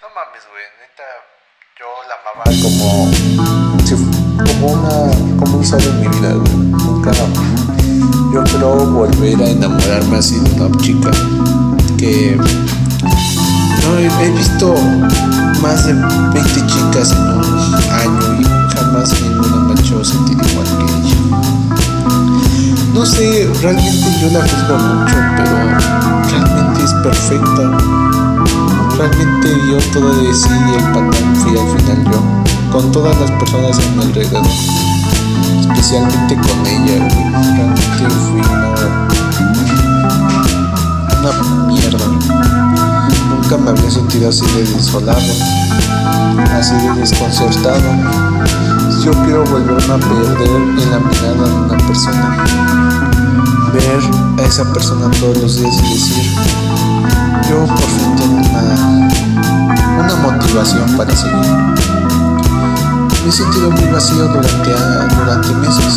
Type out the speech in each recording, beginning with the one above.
mames, güey, neta, yo la amaba como un solo en mi vida, güey. Nunca, yo creo volver a enamorarme así de una chica que no he visto más de 20 chicas en un año y jamás ninguna me ha hecho sentir igual que ella. No sé, realmente yo la juzgo mucho, pero realmente es perfecta. Realmente dio todo de sí y el patán fui al final yo, con todas las personas a mi alrededor, especialmente con ella, güey. Realmente fui una mierda. Nunca me había sentido así de desolado, así de desconcertado. Yo quiero volverme a perder en la mirada de una persona, ver a esa persona todos los días y decir, yo por fin tengo una motivación para seguir. Me he sentido muy vacío durante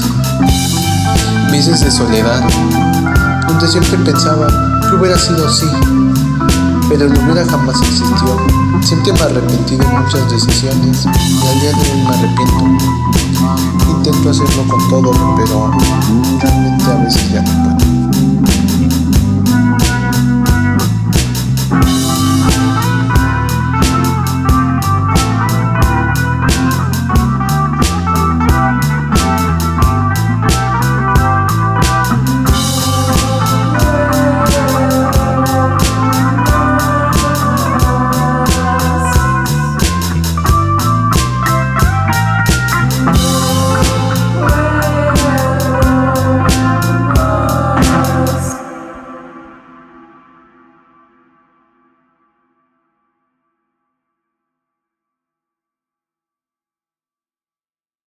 meses de soledad, donde siempre pensaba que hubiera sido así, pero el hubiera jamás existió. Siempre me arrepentí de muchas decisiones y al día de hoy me arrepiento. Intento hacerlo con todo, pero realmente a veces ya no puedo.